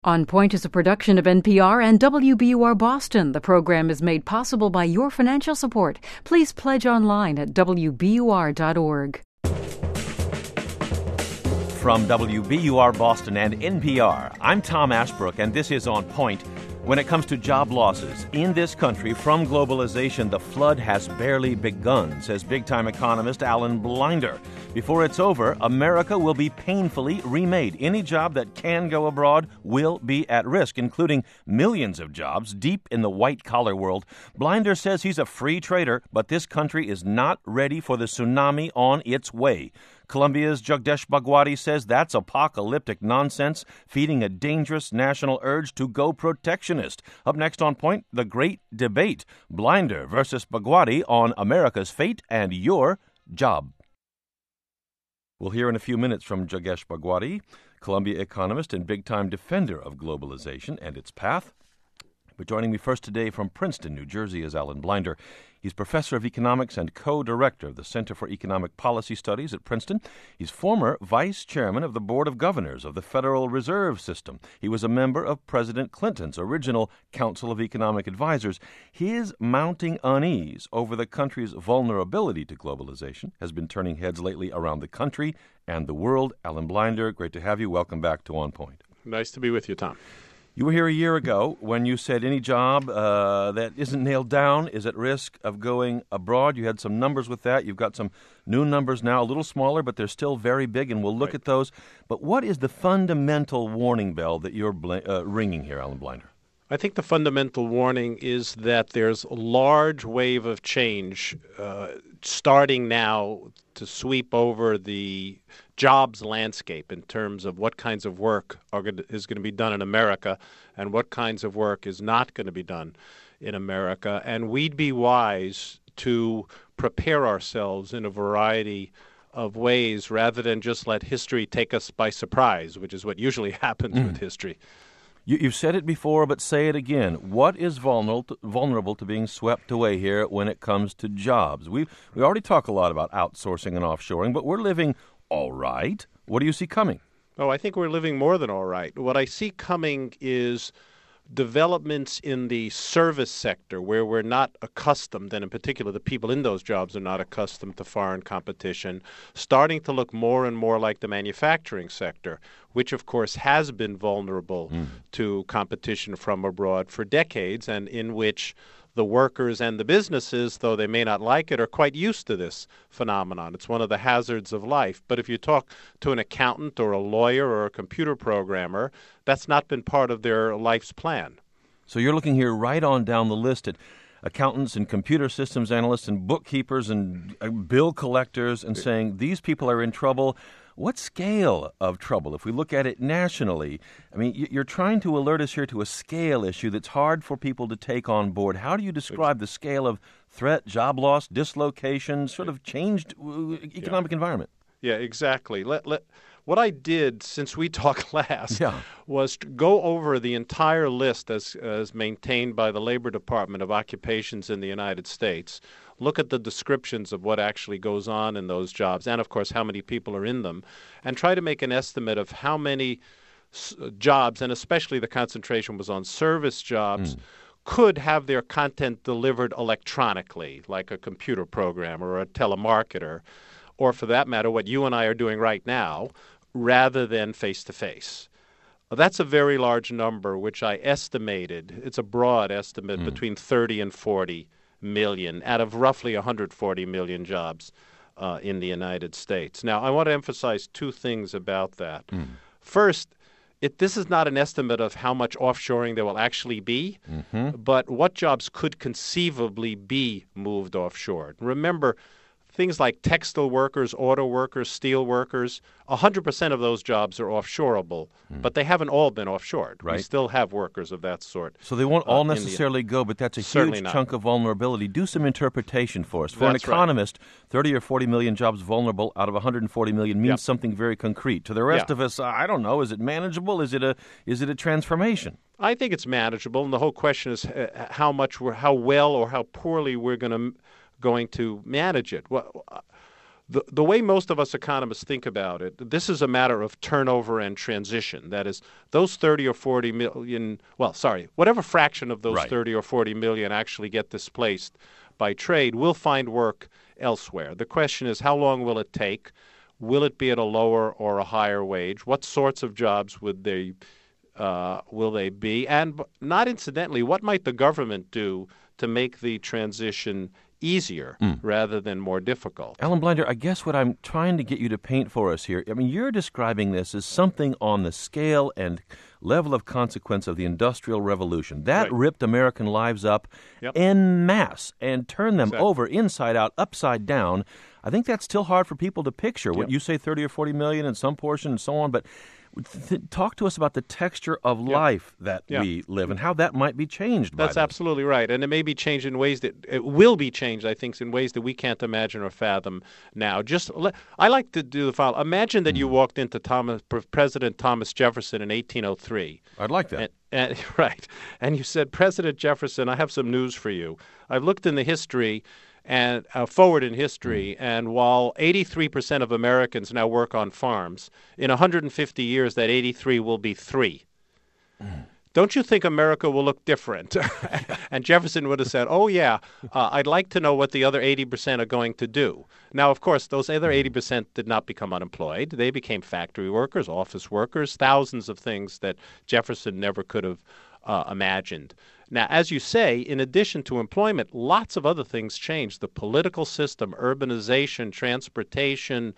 On Point is a production of NPR and WBUR Boston. The program is made possible by your financial support. Please pledge online at WBUR.org. From WBUR Boston and NPR, I'm Tom Ashbrook, and this is On Point. When it comes to job losses in this country from globalization, the flood has barely begun, says big-time economist Alan Blinder. Before it's over, America will be painfully remade. Any job that can go abroad will be at risk, including millions of jobs deep in the white-collar world. Blinder says he's a free trader, but this country is not ready for the tsunami on its way. Colombia's Jagdesh Bhagwati says that's apocalyptic nonsense, feeding a dangerous national urge to go protectionist. Up next on Point, the great debate. Blinder versus Bhagwati on America's fate and your job. We'll hear in a few minutes from Jagdesh Bhagwati, Columbia economist and big-time defender of globalization and its path. But joining me first today from Princeton, New Jersey, is Alan Blinder. He's professor of economics and co-director of the Center for Economic Policy Studies at Princeton. He's former vice chairman of the Board of Governors of the Federal Reserve System. He was a member of President Clinton's original Council of Economic Advisors. His mounting unease over the country's vulnerability to globalization has been turning heads lately around the country and the world. Alan Blinder, great to have you. Welcome back to On Point. Nice to be with you, Tom. You were here a year ago when you said any job that isn't nailed down is at risk of going abroad. You had some numbers with that. You've got some new numbers now, a little smaller, but they're still very big, and we'll look at those. But what is the fundamental warning bell that you're ringing here, Alan Blinder? I think the fundamental warning is that there's a large wave of change starting now to sweep over the jobs landscape in terms of what kinds of work is going to be done in America and what kinds of work is not going to be done in America. And we'd be wise to prepare ourselves in a variety of ways rather than just let history take us by surprise, which is what usually happens with history. You've said it before, but say it again. What is vulnerable to being swept away here when it comes to jobs? We already talk a lot about outsourcing and offshoring, but we're living all right. What do you see coming? Oh, I think we're living more than all right. What I see coming is developments in the service sector where we're not accustomed, and in particular the people in those jobs are not accustomed to foreign competition, starting to look more and more like the manufacturing sector, which of course has been vulnerable to competition from abroad for decades, and in which the workers and the businesses, though they may not like it, are quite used to this phenomenon. It's one of the hazards of life. But if you talk to an accountant or a lawyer or a computer programmer, that's not been part of their life's plan. So you're looking here right on down the list at accountants and computer systems analysts and bookkeepers and bill collectors and saying these people are in trouble. What scale of trouble? If we look at it nationally, I mean, you're trying to alert us here to a scale issue that's hard for people to take on board. How do you describe the scale of threat, job loss, dislocation, sort of changed economic environment? Yeah, exactly. What I did since we talked last was to go over the entire list as maintained by the Labor Department of occupations in the United States, look at the descriptions of what actually goes on in those jobs, and of course how many people are in them, and try to make an estimate of how many jobs, and especially the concentration was on service jobs, could have their content delivered electronically, like a computer programmer or a telemarketer, or for that matter, what you and I are doing right now, rather than face-to-face. That's a very large number, which I estimated, it's a broad estimate, between 30 and 40 million out of roughly 140 million jobs in the United States. Now, I want to emphasize two things about that. First, this is not an estimate of how much offshoring there will actually be, but what jobs could conceivably be moved offshore. Remember, things like textile workers, auto workers, steel workers, 100% of those jobs are offshoreable, but they haven't all been offshored. Right. We still have workers of that sort. So they won't all necessarily go, but that's a huge chunk of vulnerability. Do some interpretation for us. For an economist, 30 or 40 million jobs vulnerable out of 140 million means something very concrete. To the rest of us, I don't know, is it manageable? Is it a transformation? I think it's manageable, and the whole question is how well or how poorly we're going to manage it. Well, The way most of us economists think about it, this is a matter of turnover and transition. That is, those 30 or 40 million, whatever fraction of those 30 or 40 million actually get displaced by trade will find work elsewhere. The question is, how long will it take? Will it be at a lower or a higher wage? What sorts of jobs will they be? And not incidentally, what might the government do to make the transition easier rather than more difficult? Alan Blinder, I guess what I'm trying to get you to paint for us here, I mean, you're describing this as something on the scale and level of consequence of the Industrial Revolution. That ripped American lives up en masse and turned them over inside out, upside down. I think that's still hard for people to picture. What you say, 30 or 40 million in some portion and so on, but talk to us about the texture of life that we live and how that might be changed by That's absolutely right. And it may be changed in ways that it will be changed, I think, in ways that we can't imagine or fathom now. I like to do the following. Imagine that you walked into President Thomas Jefferson in 1803. I'd like that. And you said, President Jefferson, I have some news for you. I've looked in the history and forward in history, and while 83% of Americans now work on farms, in 150 years that 83 will be 3. Don't you think America will look different? And Jefferson would have said, I'd like to know what the other 80% are going to do. Now, of course, those other 80% did not become unemployed. They became factory workers, office workers, thousands of things that Jefferson never could have imagined. Now, as you say, in addition to employment, lots of other things changed. The political system, urbanization, transportation,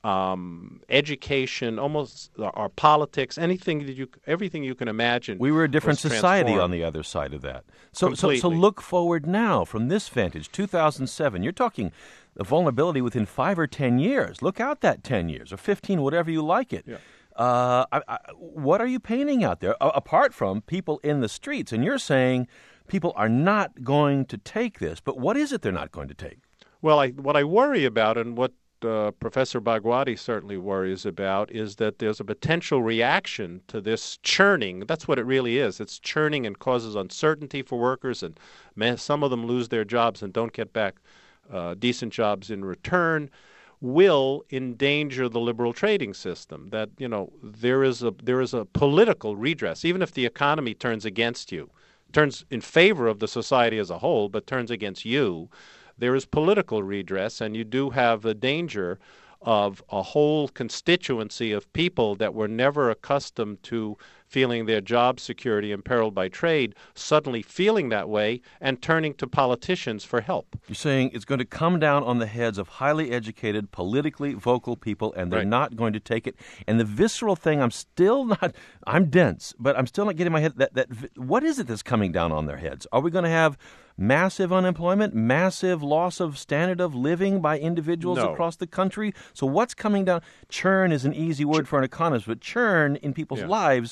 education, almost our politics, everything you can imagine. We were a different society on the other side of that. So look forward now from this vantage, 2007. You're talking the vulnerability within 5 or 10 years. Look out that 10 years or 15, whatever you like it. What are you painting out there, apart from people in the streets? And you're saying people are not going to take this, but what is it they're not going to take? Well, what I worry about, and what Professor Bhagwati certainly worries about, is that there's a potential reaction to this churning. That's what it really is. It's churning and causes uncertainty for workers, and some of them lose their jobs and don't get back decent jobs in return. Will endanger the liberal trading system. That there is a political redress, even if the economy turns against you, turns in favor of the society as a whole, but turns against you. There is political redress, and you do have the danger of a whole constituency of people that were never accustomed to feeling their job security imperiled by trade, suddenly feeling that way and turning to politicians for help. You're saying it's going to come down on the heads of highly educated, politically vocal people, and they're not going to take it. And the visceral thing, I'm dense, but I'm still not getting my head, what is it that's coming down on their heads? Are we going to have massive unemployment, massive loss of standard of living by individuals across the country? So what's coming down? Churn is an easy word for an economist, but churn in people's lives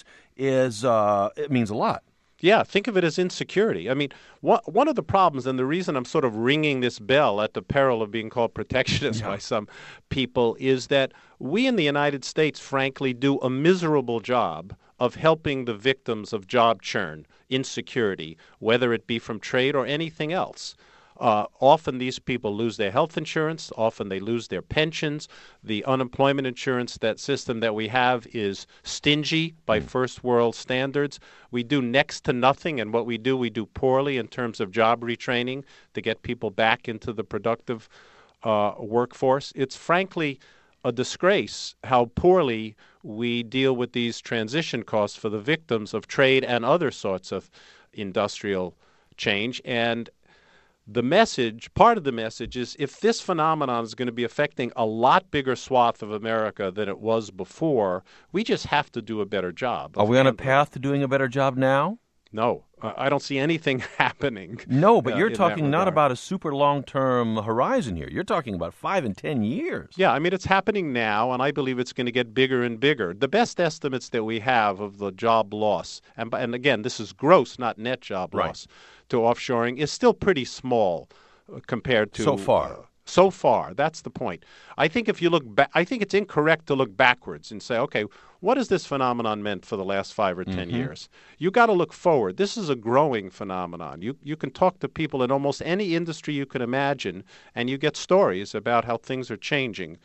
it means a lot. Yeah, think of it as insecurity. I mean, one of the problems, and the reason I'm sort of ringing this bell at the peril of being called protectionist by some people, is that we in the United States, frankly, do a miserable job of helping the victims of job churn, insecurity, whether it be from trade or anything else. Often these people lose their health insurance. Often they lose their pensions. The unemployment insurance system that we have is stingy by first world standards. We do next to nothing, and what we do poorly in terms of job retraining to get people back into the productive workforce. It's frankly a disgrace how poorly we deal with these transition costs for the victims of trade and other sorts of industrial change. And part of the message is, if this phenomenon is going to be affecting a lot bigger swath of America than it was before, we just have to do a better job. Are we on a path to doing a better job now? No. I don't see anything happening. No, but you're talking not about a super long-term horizon here. You're talking about 5 and 10 years. Yeah, I mean, it's happening now, and I believe it's going to get bigger and bigger. The best estimates that we have of the job loss, and again, this is gross, not net job loss, to offshoring, is still pretty small compared to... So far. So far, that's the point. I think if you look back, I think it's incorrect to look backwards and say, okay, what has this phenomenon meant for the last 5 or 10 years? You got to look forward. This is a growing phenomenon. You can talk to people in almost any industry you can imagine, and you get stories about how things are changing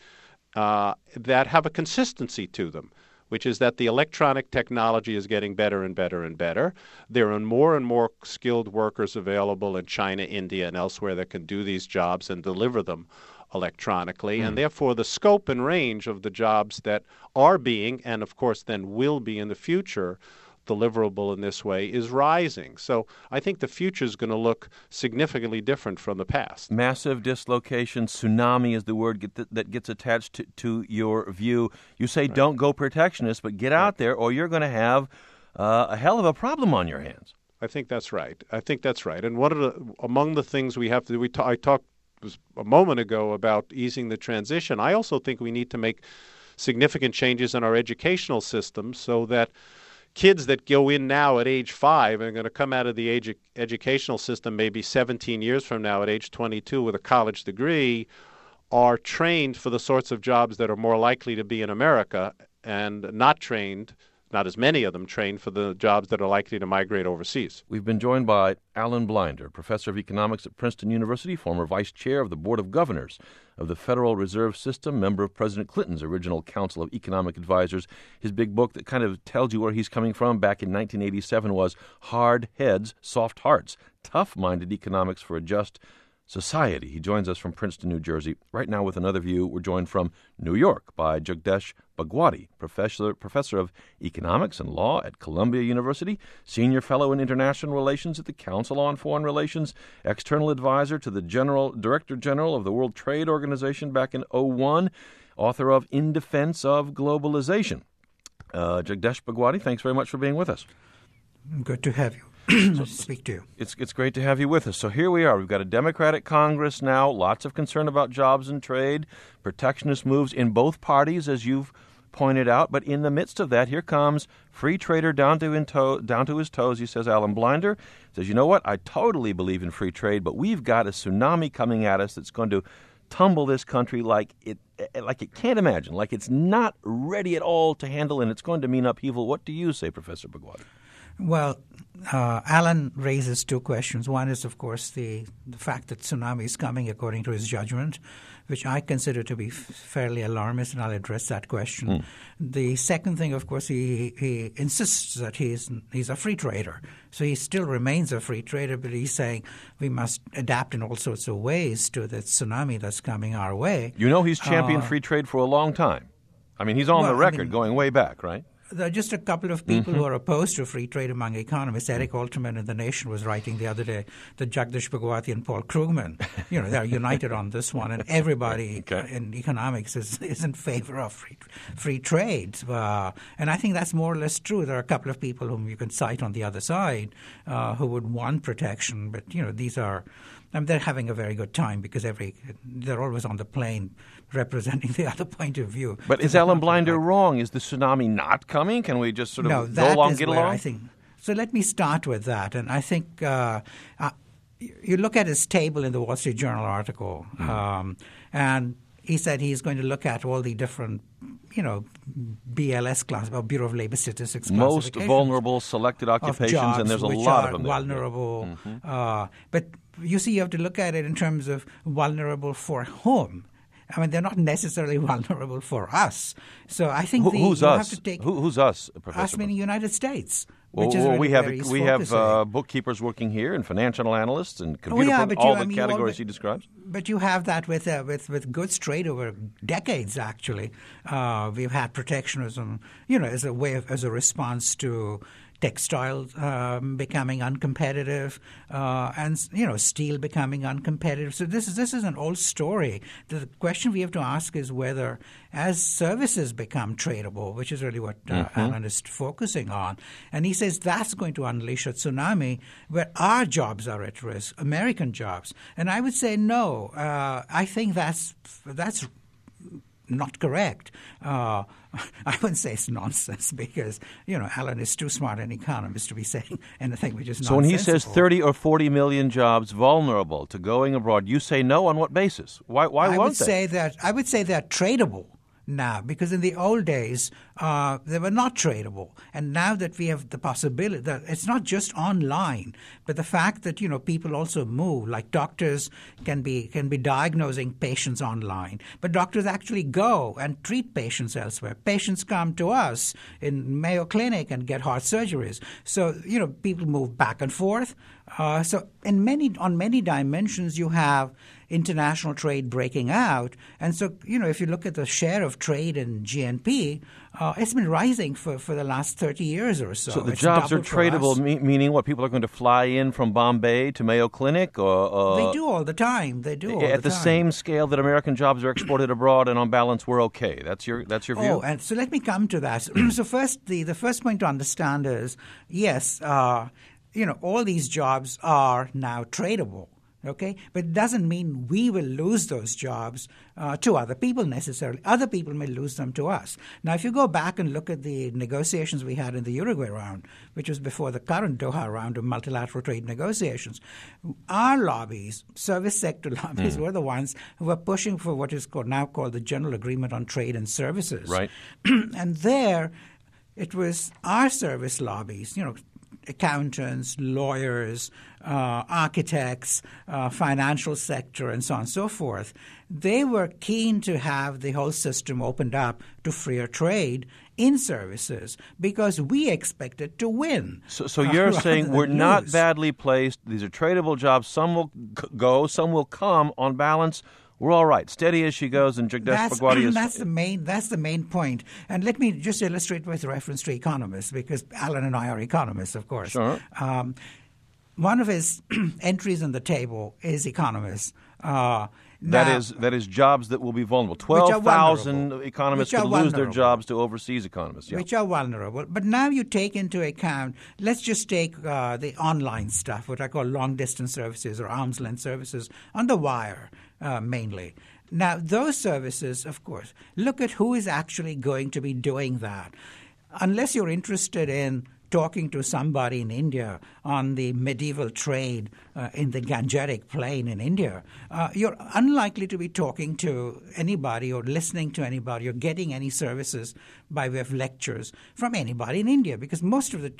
that have a consistency to them, which is that the electronic technology is getting better and better and better. There are more and more skilled workers available in China, India, and elsewhere that can do these jobs and deliver them electronically. And therefore, the scope and range of the jobs that are being, and of course then will be in the future, deliverable in this way is rising. So I think the future is going to look significantly different from the past. Massive dislocation, tsunami is the word that gets attached to your view. You say don't go protectionist, but get out there or you're going to have a hell of a problem on your hands. I think that's right. And among the things we have to do, I talked a moment ago about easing the transition. I also think we need to make significant changes in our educational system so that kids that go in now at age 5 and are going to come out of the educational system maybe 17 years from now at age 22 with a college degree are trained for the sorts of jobs that are more likely to be in America and not as many of them trained for the jobs that are likely to migrate overseas. We've been joined by Alan Blinder, professor of economics at Princeton University, former vice chair of the Board of Governors of the Federal Reserve System, member of President Clinton's original Council of Economic Advisors. His big book that kind of tells you where he's coming from back in 1987 was Hard Heads, Soft Hearts, Tough-Minded Economics for a Just Society. He joins us from Princeton, New Jersey. Right now with another view, we're joined from New York by Jagdesh Bhagwati, professor of economics and law at Columbia University, senior fellow in international relations at the Council on Foreign Relations, external advisor to the Director General of the World Trade Organization back in 2001, author of In Defense of Globalization. Jagdesh Bhagwati, thanks very much for being with us. Good to have you. Speak to you. It's great to have you with us. So here we are. We've got a Democratic Congress now, lots of concern about jobs and trade, protectionist moves in both parties, as you've pointed out. But in the midst of that, here comes free trader down to his toes. He says, Alan Blinder says, you know what? I totally believe in free trade, but we've got a tsunami coming at us that's going to tumble this country like it can't imagine, like it's not ready at all to handle, and it's going to mean upheaval. What do you say, Professor Bhagwati? Well, Alan raises two questions. One is, of course, the fact that tsunami is coming according to his judgment, which I consider to be fairly alarmist, and I'll address that question. The second thing, of course, he insists that he's a free trader. So he still remains a free trader, but he's saying we must adapt in all sorts of ways to the tsunami that's coming our way. You know he's championed free trade for a long time. I mean, he's on the record going way back, right? There are just a couple of people who are opposed to free trade among economists. Eric Alterman in The Nation was writing the other day that Jagdesh Bhagwati and Paul Krugman, they're united on this one, and everybody in economics is in favor of free trade. And I think that's more or less true. There are a couple of people whom you can cite on the other side who would want protection, but these are. They're having a very good time because they're always on the plane representing the other point of view. But is Alan Blinder wrong? Is the tsunami not coming? Can we just sort of go along, get along? I think. So let me start with that. And I think you look at his table in the Wall Street Journal article, and he said he's going to look at all the different BLS class, or Bureau of Labor Statistics most vulnerable selected occupations, jobs, and there's a lot of them there. Vulnerable. But you see, you have to look at it in terms of vulnerable for whom. I mean, they're not necessarily vulnerable for us. So I think who's us? have to take who's us, Professor? Us meaning United States. Well, we have bookkeepers working here, and financial analysts, and all the categories he describes. But you have that with goods trade over decades. Actually, we've had protectionism, as a response to textiles becoming uncompetitive, and steel becoming uncompetitive. So this is an old story. The question we have to ask is whether, as services become tradable, which is really what Alan is focusing on, and he says that's going to unleash a tsunami where our jobs are at risk, American jobs. And I would say no. I think that's not correct. I wouldn't say it's nonsense because, Alan is too smart an economist to be saying anything which is nonsensical. So when he says 30 or 40 million jobs vulnerable to going abroad, you say no on what basis? Why won't they? I would say they're tradable now, because in the old days, they were not tradable. And now that we have the possibility that it's not just online, but the fact that people also move, like doctors can be diagnosing patients online, but doctors actually go and treat patients elsewhere. Patients come to us in Mayo Clinic and get heart surgeries. So people move back and forth. So on many dimensions, you have international trade breaking out. And so, if you look at the share of trade in GNP, it's been rising for the last 30 years or so. So the jobs are tradable, meaning what? People are going to fly in from Bombay to Mayo Clinic? Or they do all the time. At the same scale that American jobs are exported abroad, and on balance, we're okay. That's your view? Oh, and so let me come to that. So first, the first point to understand is, yes, all these jobs are now tradable. Okay, but it doesn't mean we will lose those jobs to other people necessarily. Other people may lose them to us. Now, if you go back and look at the negotiations we had in the Uruguay round, which was before the current Doha round of multilateral trade negotiations, our lobbies, service sector lobbies, were the ones who were pushing for what is now called the General Agreement on Trade and Services. Right. And there, it was our service lobbies, accountants, lawyers, architects, financial sector, and so on and so forth. They were keen to have the whole system opened up to freer trade in services because we expected to win. So you're saying we're not badly placed. These are tradable jobs. Some will go, some will come. On balance, we're all right. Steady as she goes, and Jagdesh Bhagwati is... That's the main point. And let me just illustrate with reference to economists, because Alan and I are economists, of course. Sure. One of his entries on the table is economists. That is jobs that will be vulnerable. 12,000 economists could lose their jobs to overseas economists. Yeah. Which are vulnerable. But now you take into account, let's just take the online stuff, what I call long-distance services or arm's-length services on the wire mainly. Now, those services, of course, look at who is actually going to be doing that. Unless you're interested in talking to somebody in India on the medieval trade in the Gangetic Plain in India, you're unlikely to be talking to anybody or listening to anybody or getting any services by way of lectures from anybody in India, because most of the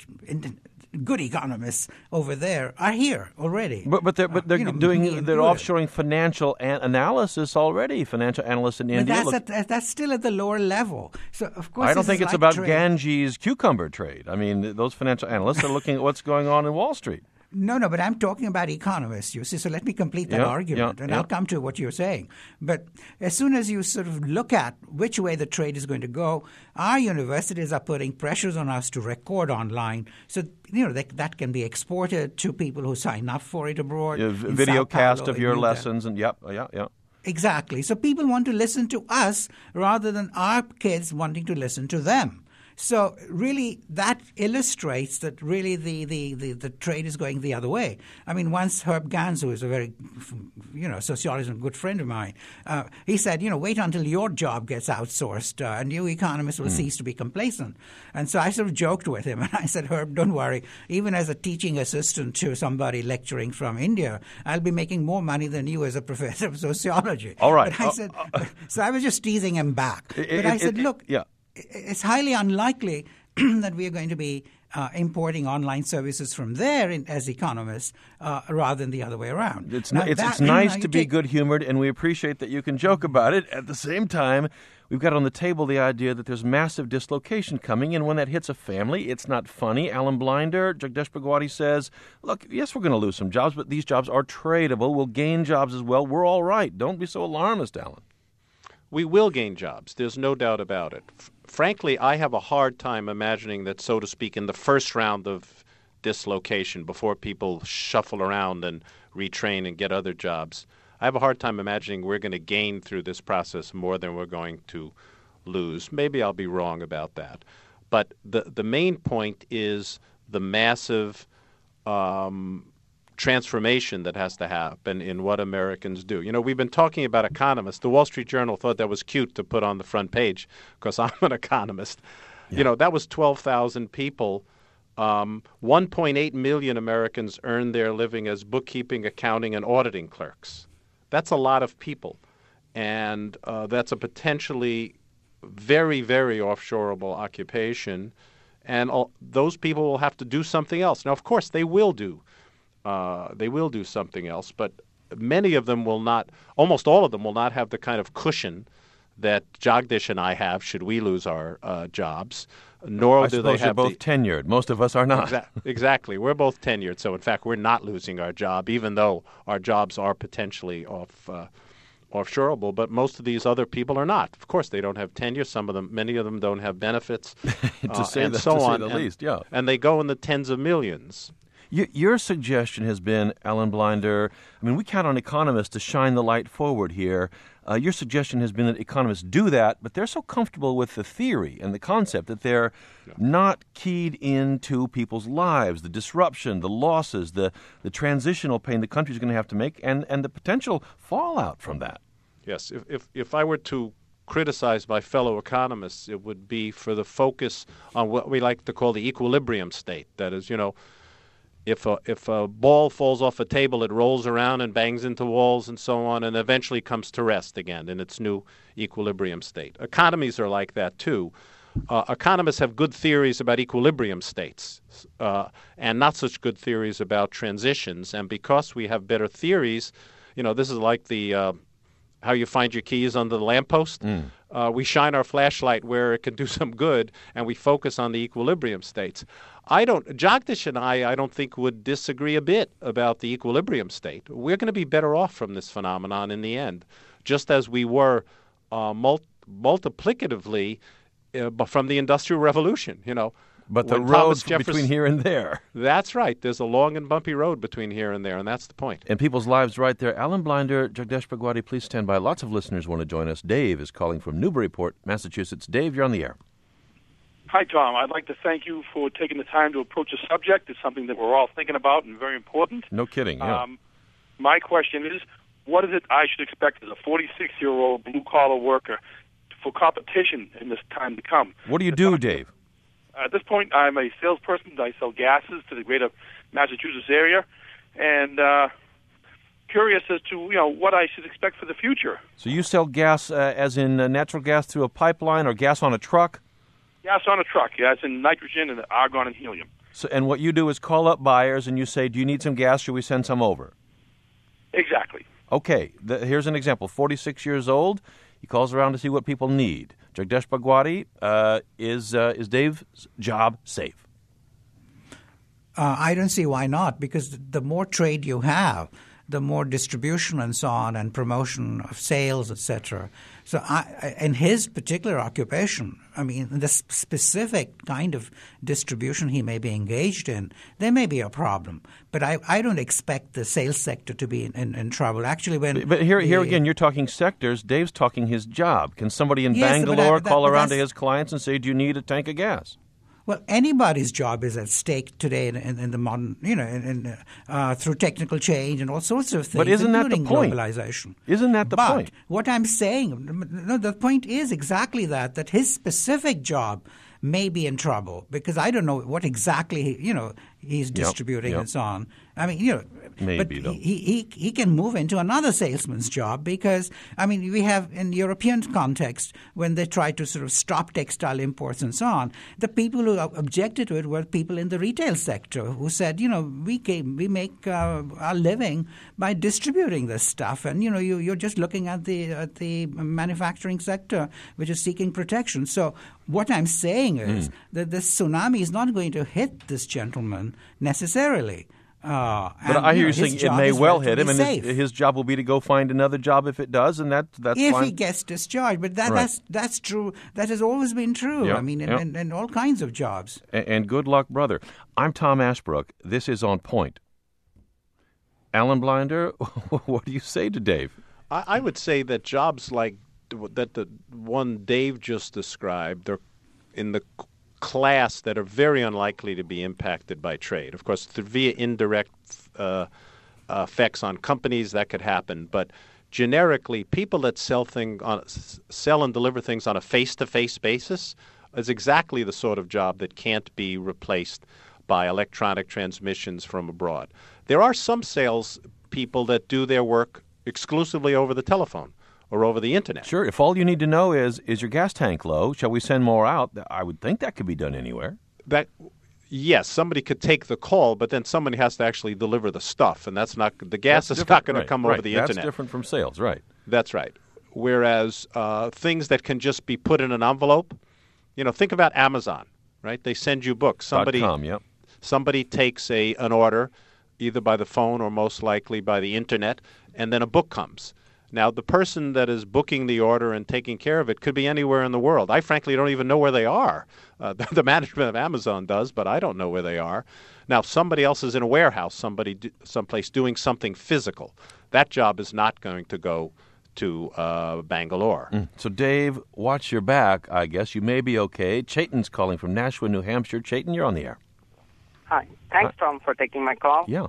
good economists over there are here already. But they're offshoring financial analysis already. Financial analysts in India. That's still at the lower level. So of course, I don't think it's about Ganges cucumber trade. I mean, those financial analysts are looking at what's going on in Wall Street. No, but I'm talking about economists, you see. So let me complete that argument, and I'll come to what you're saying. But as soon as you sort of look at which way the trade is going to go, our universities are putting pressures on us to record online. So, that can be exported to people who sign up for it abroad. Video cast of your lessons, and yeah. Exactly. So people want to listen to us rather than our kids wanting to listen to them. So really, that illustrates that really the trade is going the other way. I mean, once Herb Gans, who is a very, sociologist and good friend of mine, he said, wait until your job gets outsourced and you economists will cease to be complacent. And so I sort of joked with him and I said, Herb, don't worry. Even as a teaching assistant to somebody lecturing from India, I'll be making more money than you as a professor of sociology. All right. But I said, so I was just teasing him back. But I said, look. Yeah. It's highly unlikely that we are going to be importing online services from there as economists rather than the other way around. It's nice to be good-humored, and we appreciate that you can joke about it. At the same time, we've got on the table the idea that there's massive dislocation coming, and when that hits a family, it's not funny. Alan Blinder, Jagdesh Bhagwati says, look, yes, we're going to lose some jobs, but these jobs are tradable. We'll gain jobs as well. We're all right. Don't be so alarmist, Alan. We will gain jobs. There's no doubt about it. Frankly, I have a hard time imagining that, so to speak, in the first round of dislocation, before people shuffle around and retrain and get other jobs, I have a hard time imagining we're going to gain through this process more than we're going to lose. Maybe I'll be wrong about that. But the main point is the massive transformation that has to happen in what Americans do. We've been talking about economists. The Wall Street Journal thought that was cute to put on the front page because I'm an economist. Yeah. That was 12,000 people. 1.8 million Americans earn their living as bookkeeping, accounting, and auditing clerks. That's a lot of people. And that's a potentially very, very offshoreable occupation, and those people will have to do something else. Now, of course, they will do something else, but many of them will not, almost all of them will not have the kind of cushion that Jagdish and I have should we lose our jobs, nor do they have. You're both tenured. Most of us are not. Exactly. We're both tenured, so in fact we're not losing our job, even though our jobs are potentially offshoreable, but most of these other people are not. Of course, they don't have tenure. Many of them don't have benefits, to say and the, so to on. Say the least, yeah. And they go in the tens of millions. Your suggestion has been, Alan Blinder, I mean, we count on economists to shine the light forward here. Your suggestion has been that economists do that, but they're so comfortable with the theory and the concept that they're not keyed into people's lives, the disruption, the losses, the transitional pain the country's going to have to make, and the potential fallout from that. Yes. If I were to criticize my fellow economists, it would be for the focus on what we like to call the equilibrium state. That is, if a ball falls off a table, it rolls around and bangs into walls and so on, and eventually comes to rest again in its new equilibrium state. Economies are like that too. Economists have good theories about equilibrium states and not such good theories about transitions. And because we have better theories, this is like the how you find your keys under the lamppost. We shine our flashlight where it can do some good, and we focus on the equilibrium states. Jagdish and I don't think would disagree a bit about the equilibrium state. We're going to be better off from this phenomenon in the end, just as we were multiplicatively from the Industrial Revolution, But the road between here and there. That's right. There's a long and bumpy road between here and there, and that's the point. And people's lives right there. Alan Blinder, Jagdish Bhagwati, please stand by. Lots of listeners want to join us. Dave is calling from Newburyport, Massachusetts. Dave, you're on the air. Hi, Tom. I'd like to thank you for taking the time to approach a subject. It's something that we're all thinking about and very important. No kidding, yeah. My question is, what is it I should expect as a 46-year-old blue-collar worker for competition in this time to come? What do you do, Dave? At this point, I'm a salesperson. I sell gases to the greater Massachusetts area, and curious as to what I should expect for the future. So you sell gas as in natural gas through a pipeline or gas on a truck? Gas on a truck, as in nitrogen and argon and helium. So, and what you do is call up buyers and you say, do you need some gas? Should we send some over? Exactly. Okay, here's an example. 46 years old. He calls around to see what people need. Jagdish Bhagwati, is Dave's job safe? I don't see why not, because the more trade you have, the more distribution and so on and promotion of sales, etc. So in his particular occupation, the specific kind of distribution he may be engaged in, there may be a problem. But I don't expect the sales sector to be in trouble. Actually, But here again, you're talking sectors. Dave's talking his job. Can somebody in Bangalore call around to his clients and say, do you need a tank of gas? Well, anybody's job is at stake today in the modern, through technical change and all sorts of things. But isn't that the point? Globalization. Isn't that the point? But what I'm saying, the point is exactly that his specific job may be in trouble because I don't know what exactly he's distributing and so on. Maybe but he can move into another salesman's job because we have in European context when they try to sort of stop textile imports and so on, the people who objected to it were people in the retail sector who said we make our living by distributing this stuff, and you're just looking at the manufacturing sector which is seeking protection. So what I'm saying is that this tsunami is not going to hit this gentleman necessarily. But I hear you saying it may well hit him, and his job will be to go find another job if it does, and that's if fine. He gets discharged. But that's true. That has always been true. Yep. In all kinds of jobs. And good luck, brother. I'm Tom Ashbrook. This is On Point. Alan Blinder, what do you say to Dave? I would say that jobs like that the one Dave just described are in the class that are very unlikely to be impacted by trade. Of course, via indirect effects on companies, that could happen. But generically, people that sell and deliver things on a face-to-face basis is exactly the sort of job that can't be replaced by electronic transmissions from abroad. There are some sales people that do their work exclusively over the telephone or over the internet. Sure. If all you need to know is your gas tank low, shall we send more out? I would think that could be done anywhere. Yes, somebody could take the call, but then somebody has to actually deliver the stuff, and that's not the gas is not going to come over the internet. That's different from sales, right? That's right. Whereas things that can just be put in an envelope, think about Amazon, right? They send you books. Somebody takes an order, either by the phone or most likely by the internet, and then a book comes. Now, the person that is booking the order and taking care of it could be anywhere in the world. I frankly don't even know where they are. The management of Amazon does, but I don't know where they are. Now, if somebody else is in a warehouse, someplace doing something physical, that job is not going to go to Bangalore. So, Dave, watch your back, I guess. You may be okay. Chaitan's calling from Nashua, New Hampshire. Chaitan, you're on the air. Hi. Thanks, Tom, for taking my call. Yeah.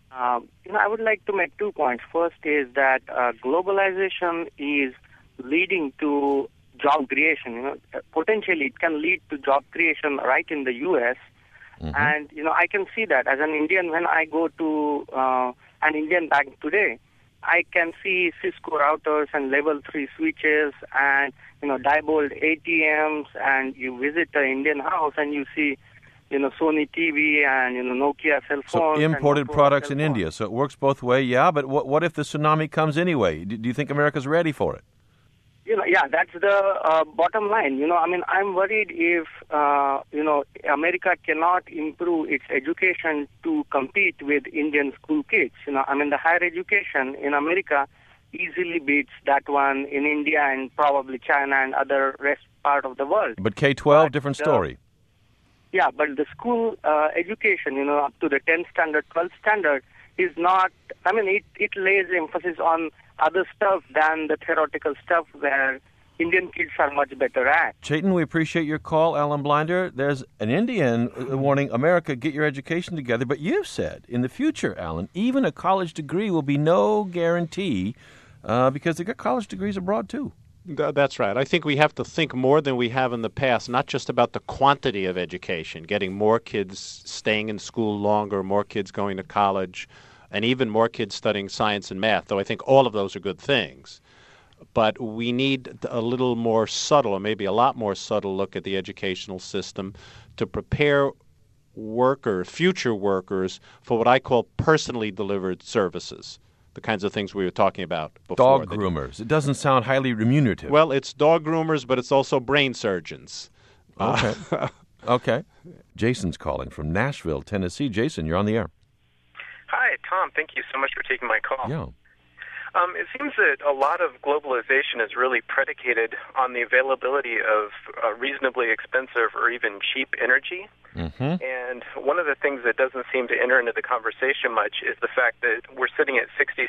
I would like to make 2 points. First is that globalization is leading to job creation. Potentially it can lead to job creation right in the U.S. Mm-hmm. And, I can see that as an Indian when I go to an Indian bank today. I can see Cisco routers and level 3 switches and, Diebold ATMs, and you visit an Indian house and you see Sony TV and, Nokia cell phones. So imported products in India. So it works both ways, yeah. But what if the tsunami comes anyway? Do you think America's ready for it? Yeah, that's the bottom line. I'm worried if, America cannot improve its education to compete with Indian school kids. The higher education in America easily beats that one in India and probably China and other rest part of the world. But K-12, different story. Yeah, but the school education, up to the 10th standard, 12th standard is not, it lays emphasis on other stuff than the theoretical stuff where Indian kids are much better at. Chaitan, we appreciate your call. Alan Blinder, there's an Indian warning, America, get your education together. But you've said in the future, Alan, even a college degree will be no guarantee because they get college degrees abroad too. That's right. I think we have to think more than we have in the past, not just about the quantity of education, getting more kids staying in school longer, more kids going to college, and even more kids studying science and math, though I think all of those are good things. But we need a little more subtle, or maybe a lot more subtle look at the educational system to prepare future workers, for what I call personally delivered services. The kinds of things we were talking about before. Dog groomers. It doesn't sound highly remunerative. Well, it's dog groomers, but it's also brain surgeons. Okay. Okay. Jason's calling from Nashville, Tennessee. Jason, you're on the air. Hi, Tom. Thank you so much for taking my call. Yeah. It seems that a lot of globalization is really predicated on the availability of reasonably expensive or even cheap energy. Mm-hmm. And one of the things that doesn't seem to enter into the conversation much is the fact that we're sitting at $66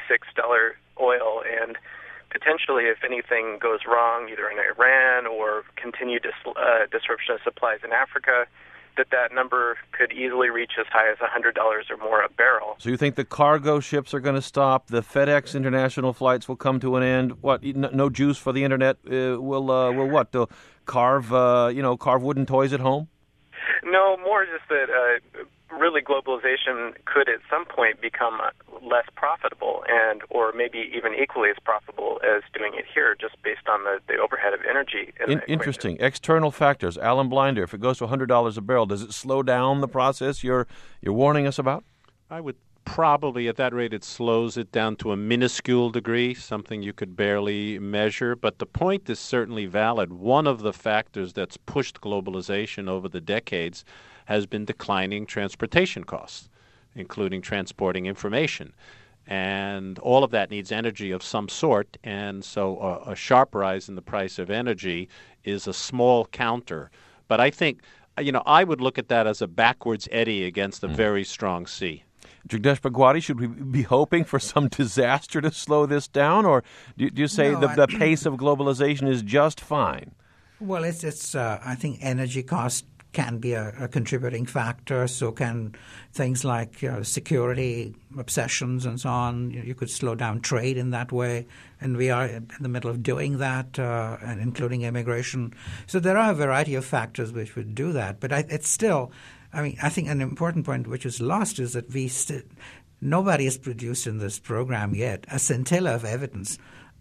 oil, and potentially if anything goes wrong, either in Iran or continued disruption of supplies in Africa, that number could easily reach as high as $100 or more a barrel. So you think the cargo ships are going to stop? The FedEx international flights will come to an end? What? No juice for the internet? Will what? They'll carve wooden toys at home? No, more just that really globalization could at some point become less profitable, or maybe even equally as profitable as doing it here, just based on the overhead of energy. Interesting. External factors. Alan Blinder, if it goes to $100 a barrel, does it slow down the process you're warning us about? I would probably, at that rate, it slows it down to a minuscule degree, something you could barely measure. But the point is certainly valid. One of the factors that's pushed globalization over the decades has been declining transportation costs, including transporting information. And all of that needs energy of some sort, and so a sharp rise in the price of energy is a small counter. But I think, I would look at that as a backwards eddy against a very strong sea. Jagdesh Bhagwati, should we be hoping for some disaster to slow this down, or do you say the pace of globalization is just fine? Well, it's I think energy cost can be a contributing factor. So can things like security obsessions and so on. You could slow down trade in that way, and we are in the middle of doing that, and including immigration. So there are a variety of factors which would do that. But it's still, I think an important point which is lost is that nobody has produced in this program yet a scintilla of evidence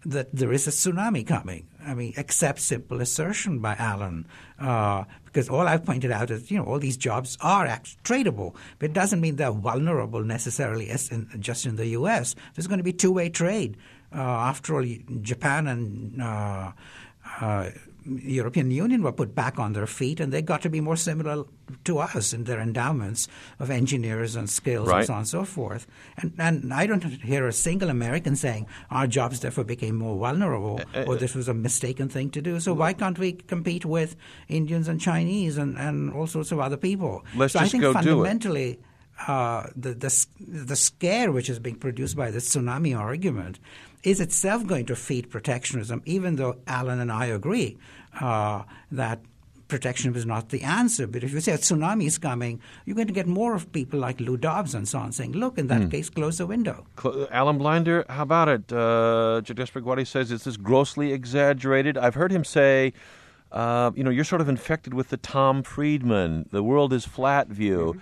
that there is a tsunami coming. I mean, accept simple assertion by Alan, because all I've pointed out is, all these jobs are tradable, but it doesn't mean they're vulnerable necessarily just in the U.S. There's going to be two-way trade. After all, Japan and European Union were put back on their feet, and they got to be more similar to us in their endowments of engineers and skills and so on and so forth. And I don't hear a single American saying our jobs therefore became more vulnerable or this was a mistaken thing to do. So why can't we compete with Indians and Chinese and all sorts of other people? Let's so just I think go fundamentally, the scare which is being produced by the tsunami argument is itself going to feed protectionism, even though Alan and I agree that protectionism is not the answer. But if you say a tsunami is coming, you're going to get more of people like Lou Dobbs and so on saying, look, in that case, close the window. Alan Blinder, how about it? Jagdesh Bhagwati says, is this grossly exaggerated? I've heard him say, you're sort of infected with the Tom Friedman, the world is flat view.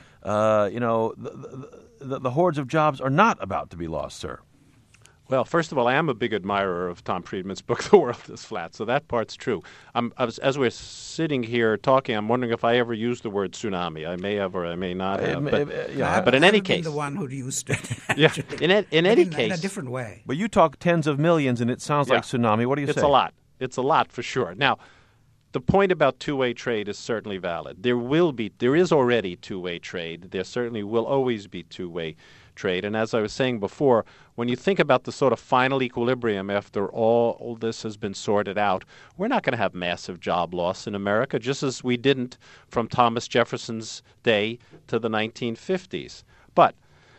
The hordes of jobs are not about to be lost, sir. Well, first of all, I am a big admirer of Tom Friedman's book, The World is Flat, so that part's true. As we're sitting here talking, I'm wondering if I ever used the word tsunami. I may have or I may not have. But in any case, the one who used it. Yeah, in any case, in a different way. But you talk tens of millions, and it sounds like tsunami. What do you say? It's a lot. It's a lot for sure. Now, the point about two-way trade is certainly valid. There is already two-way trade. There certainly will always be two-way trade. And as I was saying before, when you think about the sort of final equilibrium after all this has been sorted out, we're not going to have massive job loss in America, just as we didn't from Thomas Jefferson's day to the 1950s. But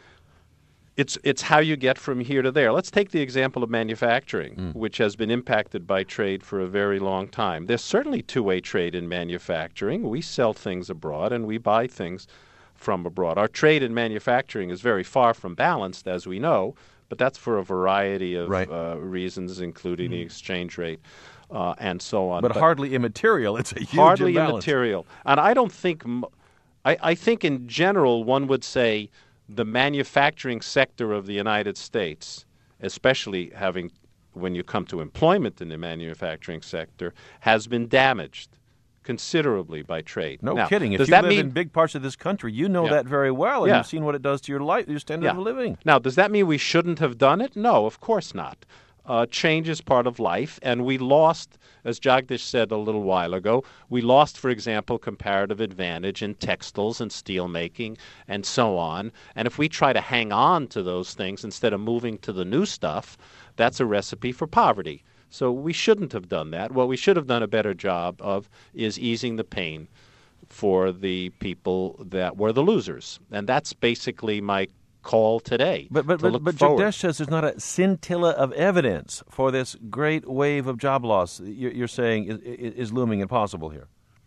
it's how you get from here to there. Let's take the example of manufacturing, which has been impacted by trade for a very long time. There's certainly two-way trade in manufacturing. We sell things abroad and we buy things from abroad. Our trade in manufacturing is very far from balanced, as we know, but that's for a variety of reasons, including the exchange rate and so on. But hardly immaterial. It's a huge hardly imbalance. Immaterial. And I don't think I think in general one would say the manufacturing sector of the United States, especially when you come to employment in the manufacturing sector, has been damaged considerably by trade. No kidding. If you live in big parts of this country, you know that very well, and you've seen what it does to your standard of living. Now, does that mean we shouldn't have done it? No, of course not. Change is part of life, and we lost, as Jagdish said a little while ago, we lost, for example, comparative advantage in textiles and steel making and so on. And if we try to hang on to those things instead of moving to the new stuff, that's a recipe for poverty. So we shouldn't have done that. What we should have done a better job of is easing the pain for the people that were the losers. And that's basically my call today. But Jagdesh says there's not a scintilla of evidence for this great wave of job loss you're saying is looming impossible here.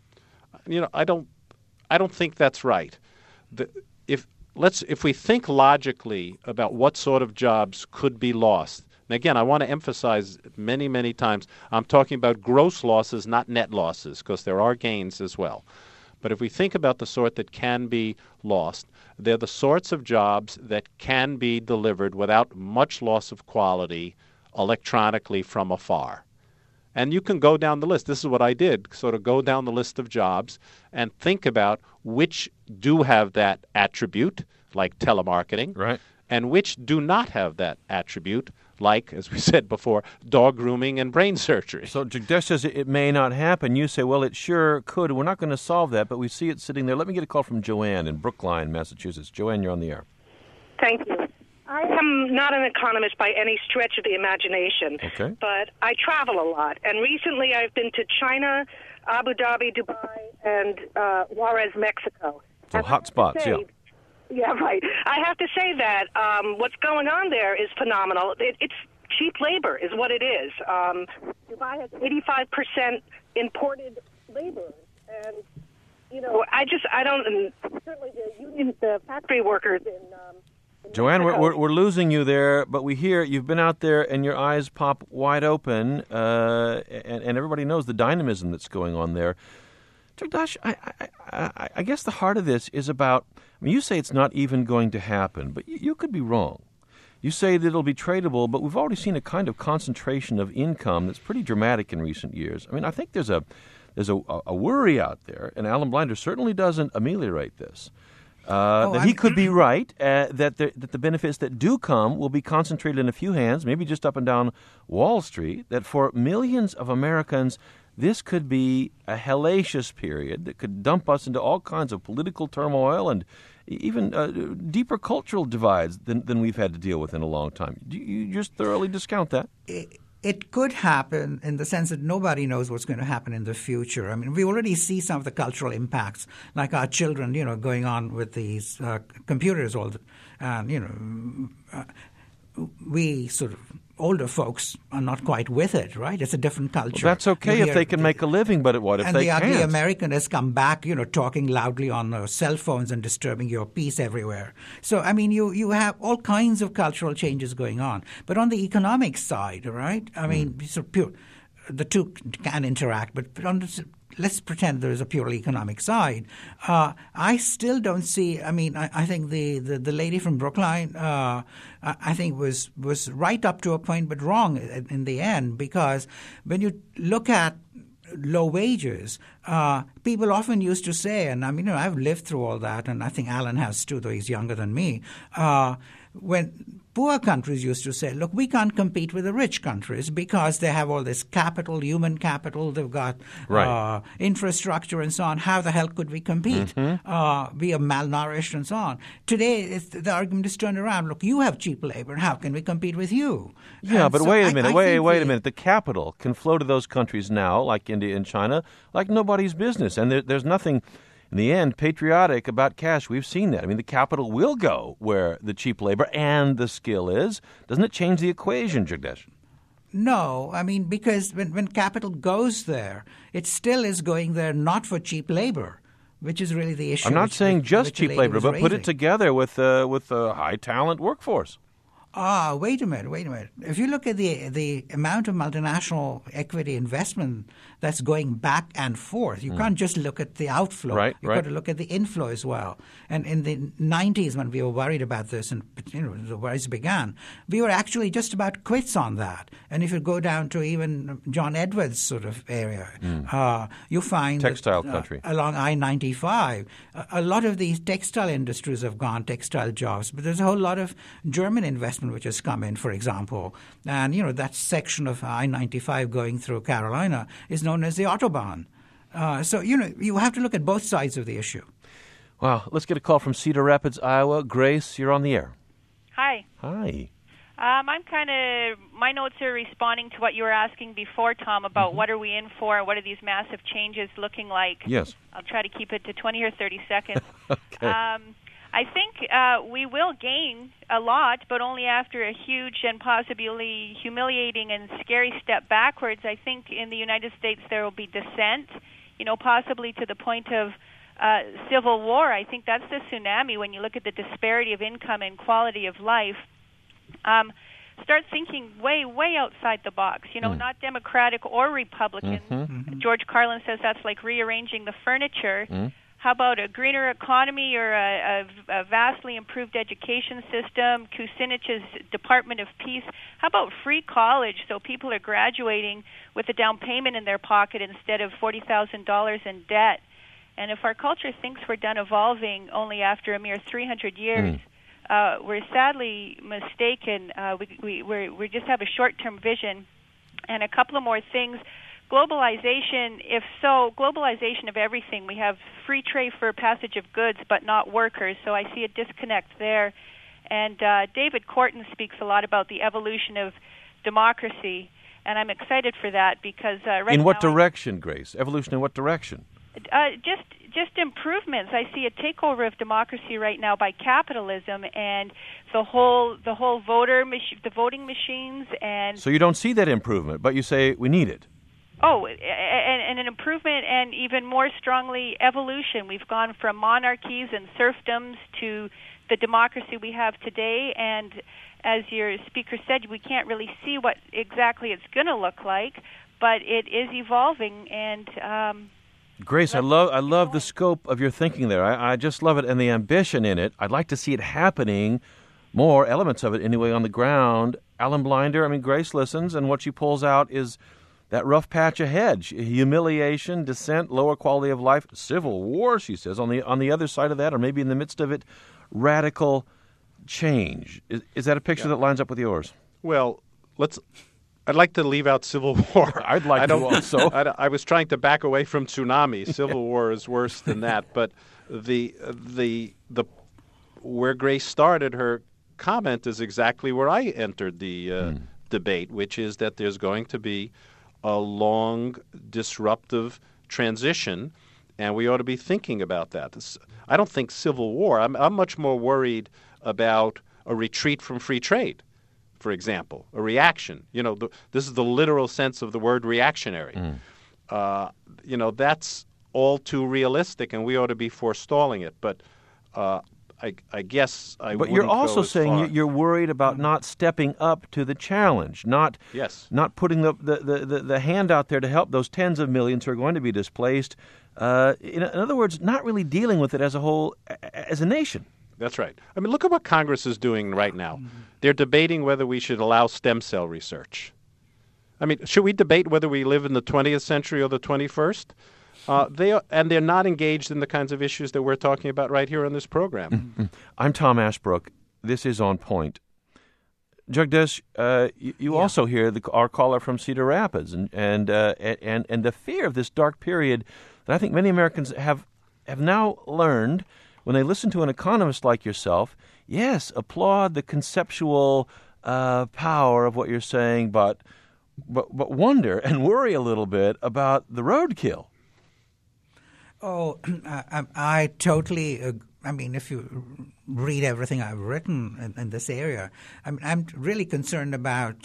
I don't think that's right. If we think logically about what sort of jobs could be lost. And again, I want to emphasize many, many times, I'm talking about gross losses, not net losses, because there are gains as well. But if we think about the sort that can be lost, they're the sorts of jobs that can be delivered without much loss of quality electronically from afar. And you can go down the list. This is what I did, sort of go down the list of jobs and think about which do have that attribute, like telemarketing, right, and which do not have that attribute, like, as we said before, dog grooming and brain surgery. So Jagdesh says it may not happen. You say, well, it sure could. We're not going to solve that, but we see it sitting there. Let me get a call from Joanne in Brookline, Massachusetts. Joanne, you're on the air. Thank you. I am not an economist by any stretch of the imagination, but I travel a lot. And recently I've been to China, Abu Dhabi, Dubai, and Juarez, Mexico. So hot spots, yeah. Yeah, right. I have to say that what's going on there is phenomenal. It's cheap labor is what it is. Dubai has 85% imported labor. And, certainly the factory workers in Joanne, we're losing you there, but we hear you've been out there and your eyes pop wide open, and everybody knows the dynamism that's going on there. Jagdesh, I guess the heart of this is about, you say it's not even going to happen, but you could be wrong. You say that it'll be tradable, but we've already seen a kind of concentration of income that's pretty dramatic in recent years. I mean, I think there's a worry out there, and Alan Blinder certainly doesn't ameliorate this. He could be right, that the benefits that do come will be concentrated in a few hands, maybe just up and down Wall Street, that for millions of Americans, this could be a hellacious period that could dump us into all kinds of political turmoil and even deeper cultural divides than we've had to deal with in a long time. Do you just thoroughly discount that? It could happen in the sense that nobody knows what's going to happen in the future. I mean, we already see some of the cultural impacts, like our children, going on with these computers we sort of older folks are not quite with it, right? It's a different culture. Well, that's okay if they can make a living, but what if they can't? And the American has come back, talking loudly on cell phones and disturbing your peace everywhere. So, I mean, you have all kinds of cultural changes going on. But on the economic side, right? I mean, the two can interact, but let's pretend there is a purely economic side. I still don't see. I mean, I think the lady from Brookline, I think was right up to a point, but wrong in the end, because when you look at low wages, people often used to say, and I mean, I've lived through all that, and I think Alan has too, though he's younger than me. When poor countries used to say, look, we can't compete with the rich countries because they have all this capital, human capital, they've got infrastructure and so on. How the hell could we compete? Mm-hmm. We are malnourished and so on. Today, the argument is turned around. Look, you have cheap labor. How can we compete with you? Yeah, but wait a minute. Wait a minute. The capital can flow to those countries now, like India and China, like nobody's business. And there's nothing, in the end, patriotic about cash. We've seen that. I mean, the capital will go where the cheap labor and the skill is. Doesn't it change the equation, Jagdesh? No. I mean, because when capital goes there, it still is going there not for cheap labor, which is really the issue. I'm not saying just cheap labor, but put it together with a high-talent workforce. Wait a minute. If you look at the amount of multinational equity investment that's going back and forth, you can't just look at the outflow. You've got to look at the inflow as well. And in the 90s, when we were worried about this and the worries began, we were actually just about quits on that. And if you go down to even John Edwards' sort of area, you find textile country along I-95, a lot of these textile industries have gone, textile jobs, but there's a whole lot of German investment which has come in, for example. And, that section of I-95 going through Carolina is known as the Autobahn. So, you have to look at both sides of the issue. Wow. Let's get a call from Cedar Rapids, Iowa. Grace, you're on the air. Hi. Hi. My notes are responding to what you were asking before, Tom, about what are we in for, what are these massive changes looking like. Yes. I'll try to keep it to 20 or 30 seconds. Okay. I think we will gain a lot, but only after a huge and possibly humiliating and scary step backwards. I think in the United States there will be dissent, possibly to the point of civil war. I think that's the tsunami when you look at the disparity of income and quality of life. Start thinking way, way outside the box, not Democratic or Republican. Mm-hmm. George Carlin says that's like rearranging the furniture. Mm-hmm. How about a greener economy or a vastly improved education system, Kucinich's Department of Peace? How about free college so people are graduating with a down payment in their pocket instead of $40,000 in debt? And if our culture thinks we're done evolving only after a mere 300 years, we're sadly mistaken. We just have a short-term vision. And a couple of more things. Globalization, if so, globalization of everything. We have free trade for passage of goods, but not workers, so I see a disconnect there. And David Korten speaks a lot about the evolution of democracy, and I'm excited for that because in what direction, Grace? Evolution in what direction? Just improvements. I see a takeover of democracy right now by capitalism and the whole the voting machines. And so you don't see that improvement, but you say we need it. Oh, and an improvement, and even more strongly, evolution. We've gone from monarchies and serfdoms to the democracy we have today, and as your speaker said, we can't really see what exactly it's going to look like, but it is evolving, and Grace, I love the scope of your thinking there. I just love it, and the ambition in it. I'd like to see it happening more elements of it anyway on the ground. Alan Blinder, I mean, Grace listens, and what she pulls out is that rough patch ahead: humiliation, dissent, lower quality of life, civil war. She says on the other side of that, or maybe in the midst of it, radical change. Is that a picture that lines up with yours? Well, I'd like to leave out Civil War. I'd like to also. I was trying to back away from tsunami. Civil War is worse than that. But the where Grace started her comment is exactly where I entered the debate, which is that there's going to be a long, disruptive transition, and we ought to be thinking about that. I don't think Civil War. I'm much more worried about a retreat from free trade, for example, a reaction. This is the literal sense of the word reactionary. That's all too realistic, and we ought to be forestalling it. But I guess I. But you're also saying you're worried about not stepping up to the challenge, not putting the hand out there to help those tens of millions who are going to be displaced. In other words, not really dealing with it as a whole, as a nation. That's right. I mean, look at what Congress is doing right now. They're debating whether we should allow stem cell research. I mean, should we debate whether we live in the 20th century or the 21st? They're not engaged in the kinds of issues that we're talking about right here on this program. I'm Tom Ashbrook. This is On Point. Jagdish, you also hear our caller from Cedar Rapids, and the fear of this dark period that I think many Americans have now learned. When they listen to an economist like yourself, yes, applaud the conceptual power of what you're saying, but wonder and worry a little bit about the roadkill. Oh, I totally agree. I mean, if you read everything I've written in this area, I'm really concerned about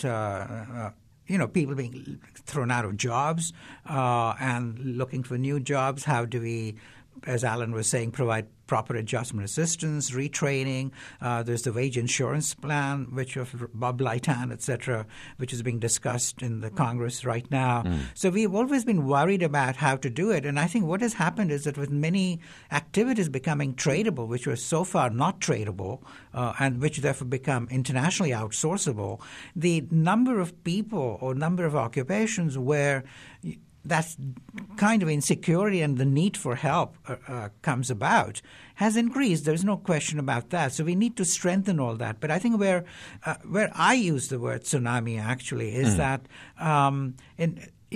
people being thrown out of jobs and looking for new jobs. How do we, as Alan was saying, provide proper adjustment assistance, retraining? There's the wage insurance plan, which of Bob Lightan, et cetera, which is being discussed in the Congress right now. So we've always been worried about how to do it. And I think what has happened is that with many activities becoming tradable, which were so far not tradable, and which therefore become internationally outsourceable, the number of people or number of occupations where that kind of insecurity and the need for help comes about has increased. There's no question about that. So we need to strengthen all that. But I think where I use the word tsunami actually is that in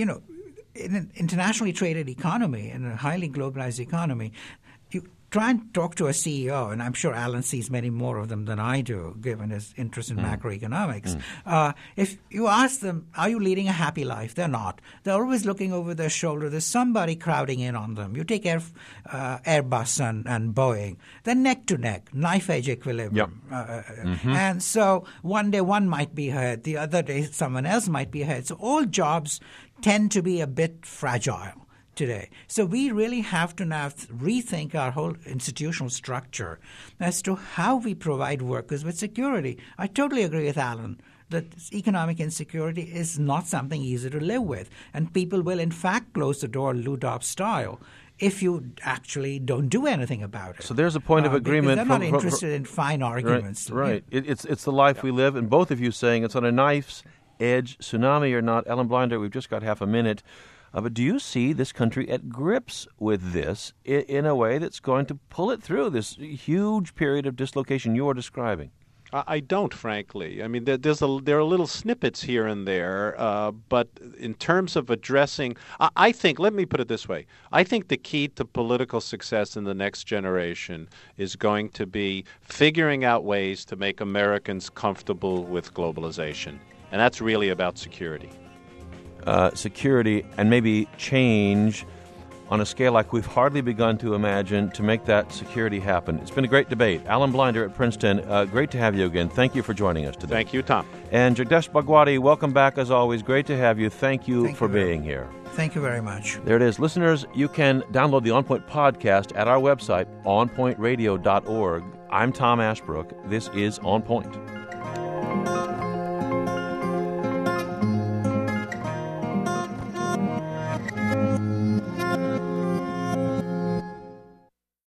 an internationally traded economy, in a highly globalized economy, you try and talk to a CEO, and I'm sure Alan sees many more of them than I do, given his interest in macroeconomics. If you ask them, are you leading a happy life? They're not. They're always looking over their shoulder. There's somebody crowding in on them. You take Airbus and Boeing. They're neck to neck, knife-edge equilibrium. And so one day one might be ahead. The other day someone else might be ahead. So all jobs tend to be a bit fragile today. So we really have to now rethink our whole institutional structure as to how we provide workers with security. I totally agree with Alan that economic insecurity is not something easy to live with. And people will, in fact, close the door Lou Dobbs style if you actually don't do anything about it. So there's a point of agreement. They're not interested in fine arguments. Right. It's the life we live, and both of you saying it's on a knife's edge, tsunami or not. Alan Blinder, we've just got half a minute. But do you see this country at grips with this in a way that's going to pull it through this huge period of dislocation you're describing? I don't, frankly. I mean, there are little snippets here and there, but in terms of addressing, I think, let me put it this way. I think the key to political success in the next generation is going to be figuring out ways to make Americans comfortable with globalization. And that's really about security. Security and maybe change on a scale like we've hardly begun to imagine to make that security happen. It's been a great debate. Alan Blinder at Princeton, great to have you again. Thank you for joining us today. Thank you, Tom. And Jagdish Bhagwati, welcome back as always. Great to have you. Thank you for being here. Thank you very much. There it is. Listeners, you can download the On Point podcast at our website, onpointradio.org. I'm Tom Ashbrook. This is On Point.